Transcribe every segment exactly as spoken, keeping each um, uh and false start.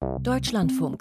Deutschlandfunk.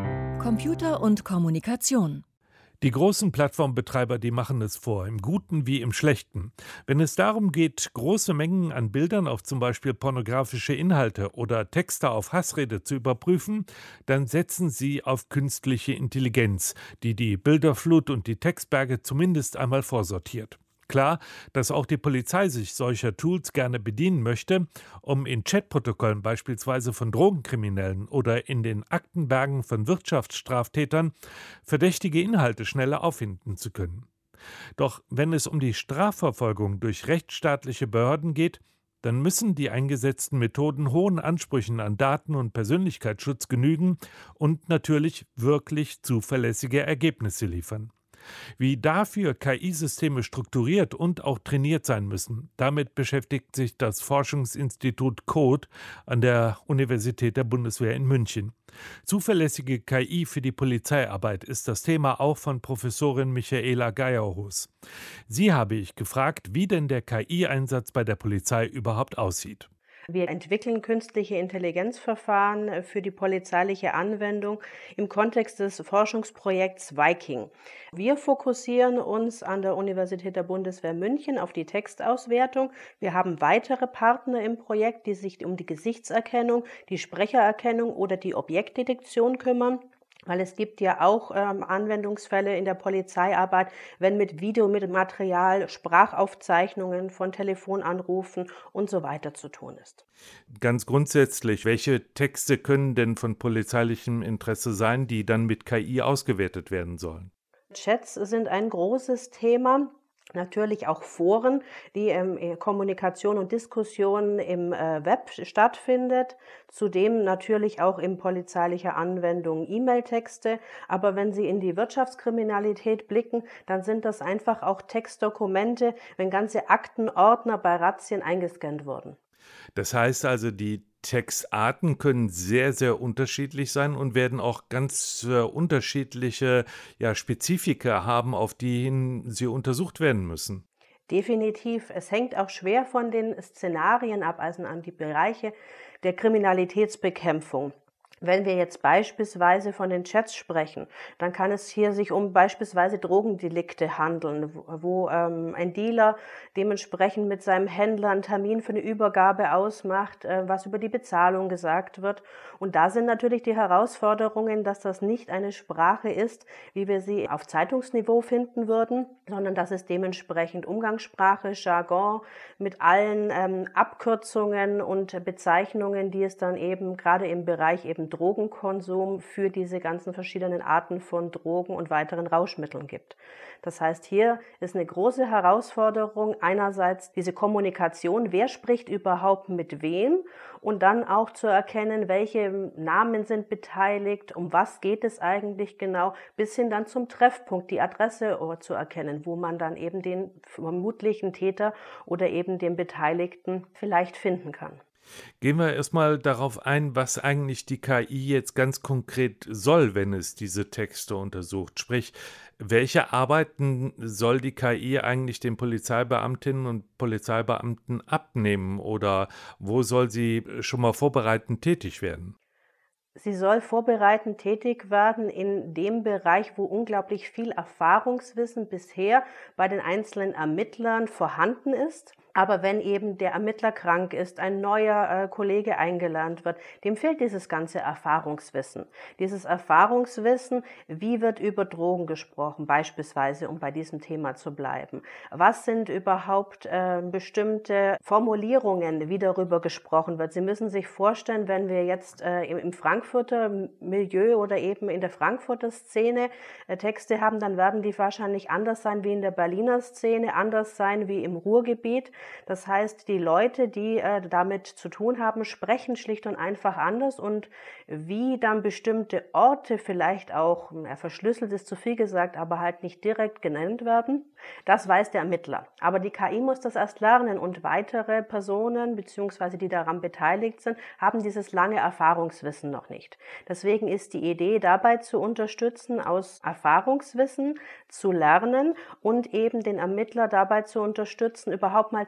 Computer und Kommunikation. Die großen Plattformbetreiber, die machen es vor, im Guten wie im Schlechten. Wenn es darum geht, große Mengen an Bildern auf zum Beispiel pornografische Inhalte oder Texte auf Hassrede zu überprüfen, dann setzen sie auf künstliche Intelligenz, die die Bilderflut und die Textberge zumindest einmal vorsortiert. Klar, dass auch die Polizei sich solcher Tools gerne bedienen möchte, um in Chatprotokollen beispielsweise von Drogenkriminellen oder in den Aktenbergen von Wirtschaftsstraftätern verdächtige Inhalte schneller auffinden zu können. Doch wenn es um die Strafverfolgung durch rechtsstaatliche Behörden geht, dann müssen die eingesetzten Methoden hohen Ansprüchen an Daten- und Persönlichkeitsschutz genügen und natürlich wirklich zuverlässige Ergebnisse liefern. Wie dafür K I-Systeme strukturiert und auch trainiert sein müssen, damit beschäftigt sich das Forschungsinstitut Code an der Universität der Bundeswehr in München. Zuverlässige K I für die Polizeiarbeit ist das Thema auch von Professorin Michaela Geierhus. Sie habe ich gefragt, wie denn der K I-Einsatz bei der Polizei überhaupt aussieht. Wir entwickeln künstliche Intelligenzverfahren für die polizeiliche Anwendung im Kontext des Forschungsprojekts Viking. Wir fokussieren uns an der Universität der Bundeswehr München auf die Textauswertung. Wir haben weitere Partner im Projekt, die sich um die Gesichtserkennung, die Sprechererkennung oder die Objektdetektion kümmern. Weil es gibt ja auch ähm, Anwendungsfälle in der Polizeiarbeit, wenn mit Videomaterial, Sprachaufzeichnungen von Telefonanrufen und so weiter zu tun ist. Ganz grundsätzlich, welche Texte können denn von polizeilichem Interesse sein, die dann mit K I ausgewertet werden sollen? Chats sind ein großes Thema. Natürlich auch Foren, die ähm, Kommunikation und Diskussion im äh, Web stattfindet. Zudem natürlich auch in polizeilicher Anwendung E-Mail-Texte. Aber wenn Sie in die Wirtschaftskriminalität blicken, dann sind das einfach auch Textdokumente, wenn ganze Aktenordner bei Razzien eingescannt wurden. Das heißt also, die Textarten können sehr, sehr unterschiedlich sein und werden auch ganz äh, unterschiedliche ja, Spezifika haben, auf die hin sie untersucht werden müssen. Definitiv. Es hängt auch schwer von den Szenarien ab, also an die Bereiche der Kriminalitätsbekämpfung. Wenn wir jetzt beispielsweise von den Chats sprechen, dann kann es hier sich um beispielsweise Drogendelikte handeln, wo, wo ähm, ein Dealer dementsprechend mit seinem Händler einen Termin für eine Übergabe ausmacht, äh, was über die Bezahlung gesagt wird. Und da sind natürlich die Herausforderungen, dass das nicht eine Sprache ist, wie wir sie auf Zeitungsniveau finden würden, sondern dass es dementsprechend Umgangssprache, Jargon mit allen ähm, Abkürzungen und Bezeichnungen, die es dann eben gerade im Bereich eben Drogenkonsum für diese ganzen verschiedenen Arten von Drogen und weiteren Rauschmitteln gibt. Das heißt, hier ist eine große Herausforderung, einerseits diese Kommunikation, wer spricht überhaupt mit wem, und dann auch zu erkennen, welche Namen sind beteiligt, um was geht es eigentlich genau, bis hin dann zum Treffpunkt, die Adresse zu erkennen, wo man dann eben den vermutlichen Täter oder eben den Beteiligten vielleicht finden kann. Gehen wir erstmal darauf ein, was eigentlich die K I jetzt ganz konkret soll, wenn es diese Texte untersucht. Sprich, welche Arbeiten soll die K I eigentlich den Polizeibeamtinnen und Polizeibeamten abnehmen oder wo soll sie schon mal vorbereitend tätig werden? Sie soll vorbereitend tätig werden in dem Bereich, wo unglaublich viel Erfahrungswissen bisher bei den einzelnen Ermittlern vorhanden ist. Aber wenn eben der Ermittler krank ist, ein neuer äh, Kollege eingelernt wird, dem fehlt dieses ganze Erfahrungswissen. Dieses Erfahrungswissen, wie wird über Drogen gesprochen, beispielsweise, um bei diesem Thema zu bleiben. Was sind überhaupt äh, bestimmte Formulierungen, wie darüber gesprochen wird? Sie müssen sich vorstellen, wenn wir jetzt äh, im, im Frankfurter Milieu oder eben in der Frankfurter Szene äh, Texte haben, dann werden die wahrscheinlich anders sein wie in der Berliner Szene, anders sein wie im Ruhrgebiet. Das heißt, die Leute, die äh, damit zu tun haben, sprechen schlicht und einfach anders, und wie dann bestimmte Orte vielleicht auch, ja, verschlüsselt ist zu viel gesagt, aber halt nicht direkt genannt werden, das weiß der Ermittler. Aber die K I muss das erst lernen, und weitere Personen, beziehungsweise die daran beteiligt sind, haben dieses lange Erfahrungswissen noch nicht. Deswegen ist die Idee dabei zu unterstützen, aus Erfahrungswissen zu lernen und eben den Ermittler dabei zu unterstützen, überhaupt mal zu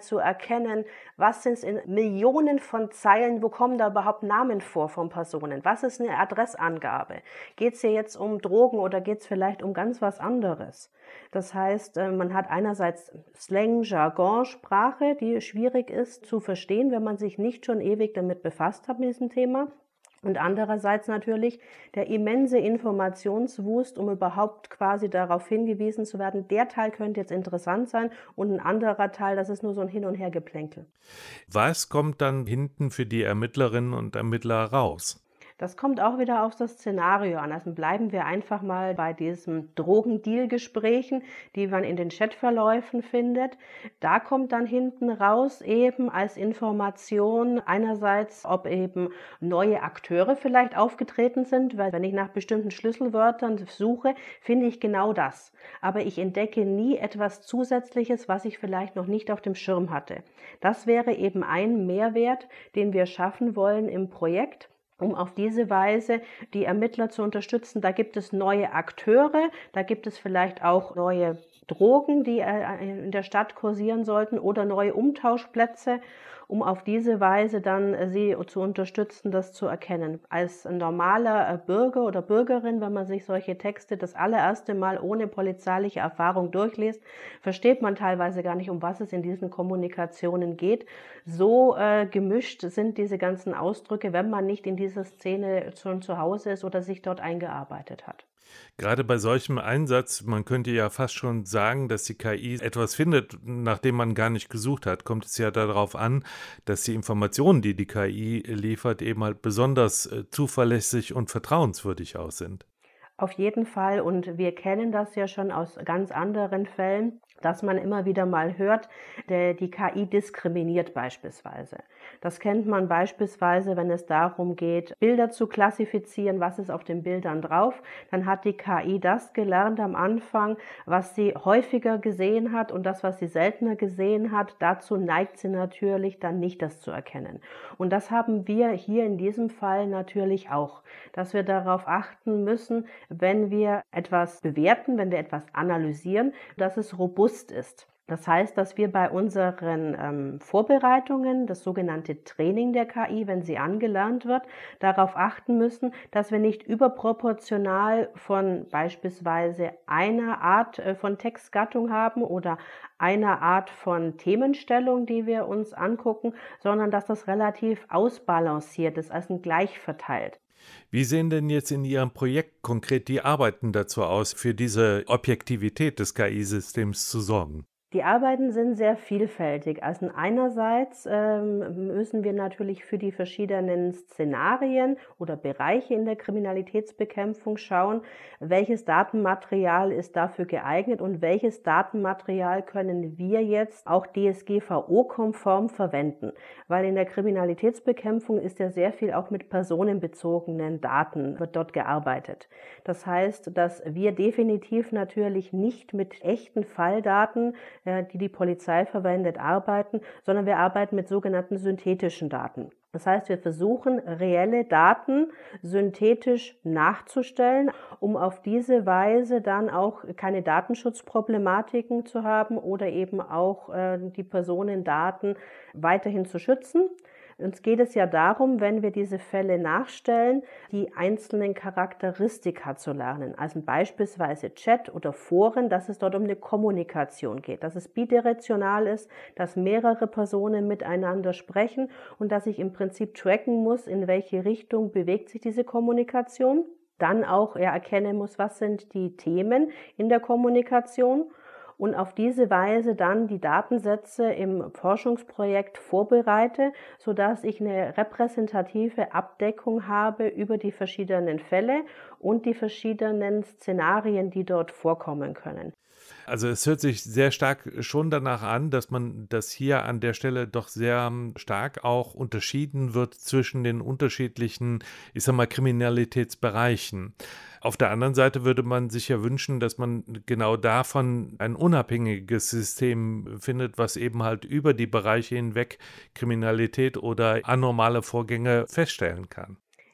zu erkennen, was sind es in Millionen von Zeilen, wo kommen da überhaupt Namen vor von Personen, was ist eine Adressangabe, geht es hier jetzt um Drogen oder geht es vielleicht um ganz was anderes. Das heißt, man hat einerseits Slang, Jargon, Sprache, die schwierig ist zu verstehen, wenn man sich nicht schon ewig damit befasst hat mit diesem Thema. Und andererseits natürlich der immense Informationswust, um überhaupt quasi darauf hingewiesen zu werden, der Teil könnte jetzt interessant sein und ein anderer Teil, das ist nur so ein Hin- und Hergeplänkel. Was kommt dann hinten für die Ermittlerinnen und Ermittler raus? Das kommt auch wieder auf das Szenario an. Also bleiben wir einfach mal bei diesen Drogendeal-Gesprächen, die man in den Chatverläufen findet. Da kommt dann hinten raus eben als Information einerseits, ob eben neue Akteure vielleicht aufgetreten sind, weil wenn ich nach bestimmten Schlüsselwörtern suche, finde ich genau das. Aber ich entdecke nie etwas Zusätzliches, was ich vielleicht noch nicht auf dem Schirm hatte. Das wäre eben ein Mehrwert, den wir schaffen wollen im Projekt, um auf diese Weise die Ermittler zu unterstützen. Da gibt es neue Akteure, da gibt es vielleicht auch neue Drogen, die in der Stadt kursieren sollten oder neue Umtauschplätze, um auf diese Weise dann sie zu unterstützen, das zu erkennen. Als normaler Bürger oder Bürgerin, wenn man sich solche Texte das allererste Mal ohne polizeiliche Erfahrung durchliest, versteht man teilweise gar nicht, um was es in diesen Kommunikationen geht. So äh, gemischt sind diese ganzen Ausdrücke, wenn man nicht in dieser Szene schon zu Hause ist oder sich dort eingearbeitet hat. Gerade bei solchem Einsatz, man könnte ja fast schon sagen, dass die K I etwas findet, nach dem man gar nicht gesucht hat, kommt es ja darauf an, dass die Informationen, die die K I liefert, eben halt besonders äh, zuverlässig und vertrauenswürdig aus sind. Auf jeden Fall, und wir kennen das ja schon aus ganz anderen Fällen, dass man immer wieder mal hört, der, die K I diskriminiert beispielsweise. Das kennt man beispielsweise, wenn es darum geht, Bilder zu klassifizieren, was ist auf den Bildern drauf. Dann hat die K I das gelernt am Anfang, was sie häufiger gesehen hat, und das, was sie seltener gesehen hat, dazu neigt sie natürlich dann nicht, das zu erkennen. Und das haben wir hier in diesem Fall natürlich auch, dass wir darauf achten müssen, wenn wir etwas bewerten, wenn wir etwas analysieren, dass es robust ist. Das heißt, dass wir bei unseren ähm, Vorbereitungen, das sogenannte Training der K I, wenn sie angelernt wird, darauf achten müssen, dass wir nicht überproportional von beispielsweise einer Art äh, von Textgattung haben oder einer Art von Themenstellung, die wir uns angucken, sondern dass das relativ ausbalanciert ist, also gleich verteilt. Wie sehen denn jetzt in Ihrem Projekt konkret die Arbeiten dazu aus, für diese Objektivität des K I-Systems zu sorgen? Die Arbeiten sind sehr vielfältig. Also einerseits ähm, müssen wir natürlich für die verschiedenen Szenarien oder Bereiche in der Kriminalitätsbekämpfung schauen, welches Datenmaterial ist dafür geeignet und welches Datenmaterial können wir jetzt auch D S G V O-konform verwenden. Weil in der Kriminalitätsbekämpfung ist ja sehr viel auch mit personenbezogenen Daten wird dort gearbeitet. Das heißt, dass wir definitiv natürlich nicht mit echten Falldaten, die die Polizei verwendet, arbeiten, sondern wir arbeiten mit sogenannten synthetischen Daten. Das heißt, wir versuchen, reelle Daten synthetisch nachzustellen, um auf diese Weise dann auch keine Datenschutzproblematiken zu haben oder eben auch äh, die Personendaten weiterhin zu schützen. Uns geht es ja darum, wenn wir diese Fälle nachstellen, die einzelnen Charakteristika zu lernen. Also beispielsweise Chat oder Foren, dass es dort um eine Kommunikation geht, dass es bidirektional ist, dass mehrere Personen miteinander sprechen und dass ich im Prinzip tracken muss, in welche Richtung bewegt sich diese Kommunikation. Dann auch erkennen muss, was sind die Themen in der Kommunikation. Und auf diese Weise dann die Datensätze im Forschungsprojekt vorbereite, sodass ich eine repräsentative Abdeckung habe über die verschiedenen Fälle und die verschiedenen Szenarien, die dort vorkommen können. Also es hört sich sehr stark schon danach an, dass man das hier an der Stelle doch sehr stark auch unterschieden wird zwischen den unterschiedlichen, ich sag mal, Kriminalitätsbereichen. Auf der anderen Seite würde man sich ja wünschen, dass man genau davon ein unabhängiges System findet, was eben halt über die Bereiche hinweg Kriminalität oder anormale Vorgänge feststellen kann.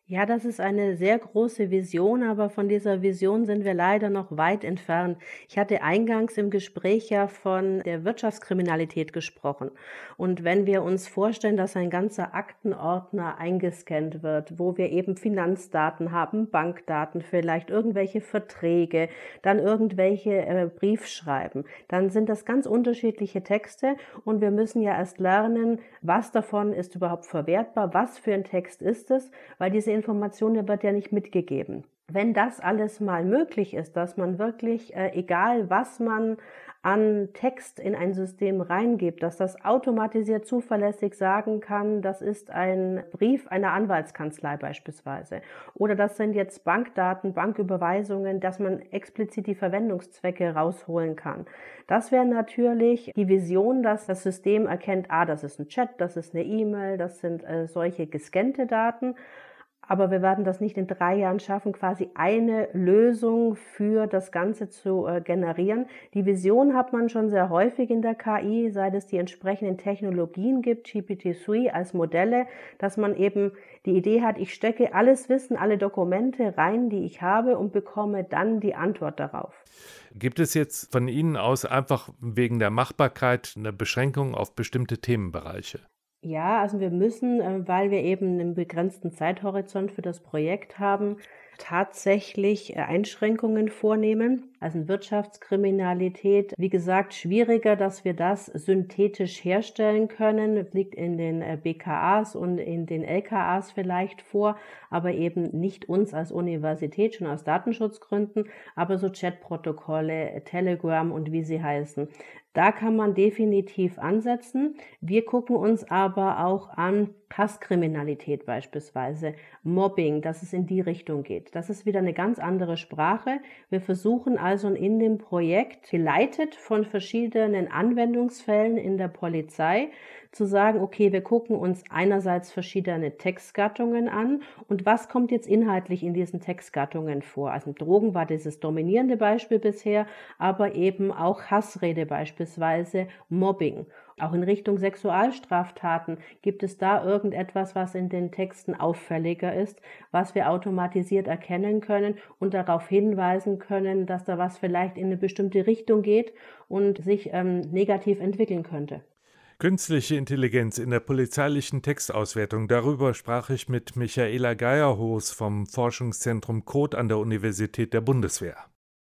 Ja, das ist eine sehr große Vision, aber von dieser Vision sind wir leider noch weit entfernt. Ich hatte eingangs im Gespräch ja von der Wirtschaftskriminalität gesprochen. Und wenn wir uns vorstellen, dass ein ganzer Aktenordner eingescannt wird, wo wir eben Finanzdaten haben, Bankdaten, vielleicht irgendwelche Verträge, dann irgendwelche äh, Briefschreiben, dann sind das ganz unterschiedliche Texte und wir müssen ja erst lernen, was davon ist überhaupt verwertbar, was für ein Text ist es, weil diese Information, der wird ja nicht mitgegeben. Wenn das alles mal möglich ist, dass man wirklich, äh, egal was man an Text in ein System reingibt, dass das automatisiert zuverlässig sagen kann, das ist ein Brief einer Anwaltskanzlei beispielsweise. Oder das sind jetzt Bankdaten, Banküberweisungen, dass man explizit die Verwendungszwecke rausholen kann. Das wäre natürlich die Vision, dass das System erkennt, ah, das ist ein Chat, das ist eine E-Mail, das sind äh, solche gescannte Daten. Aber wir werden das nicht in drei Jahren schaffen, quasi eine Lösung für das Ganze zu äh, generieren. Die Vision hat man schon sehr häufig in der K I, seit es die entsprechenden Technologien gibt, G P T drei als Modelle, dass man eben die Idee hat, ich stecke alles Wissen, alle Dokumente rein, die ich habe und bekomme dann die Antwort darauf. Gibt es jetzt von Ihnen aus einfach wegen der Machbarkeit eine Beschränkung auf bestimmte Themenbereiche? Ja, also wir müssen, äh, weil wir eben einen begrenzten Zeithorizont für das Projekt haben, tatsächlich äh, Einschränkungen vornehmen. Also in Wirtschaftskriminalität, wie gesagt, schwieriger, dass wir das synthetisch herstellen können. Das liegt in den äh, B K As und in den L K As vielleicht vor, aber eben nicht uns als Universität, schon aus Datenschutzgründen, aber so Chatprotokolle, Telegram und wie sie heißen. Da kann man definitiv ansetzen. Wir gucken uns aber auch an Hasskriminalität beispielsweise, Mobbing, dass es in die Richtung geht. Das ist wieder eine ganz andere Sprache. Wir versuchen also in dem Projekt, geleitet von verschiedenen Anwendungsfällen in der Polizei, zu sagen, okay, wir gucken uns einerseits verschiedene Textgattungen an und was kommt jetzt inhaltlich in diesen Textgattungen vor. Also Drogen war dieses dominierende Beispiel bisher, aber eben auch Hassrede beispielsweise, Mobbing. Auch in Richtung Sexualstraftaten gibt es da irgendetwas, was in den Texten auffälliger ist, was wir automatisiert erkennen können und darauf hinweisen können, dass da was vielleicht in eine bestimmte Richtung geht und sich ähm, negativ entwickeln könnte. Künstliche Intelligenz in der polizeilichen Textauswertung. Darüber sprach ich mit Michaela Geierhoos vom Forschungszentrum Code an der Universität der Bundeswehr.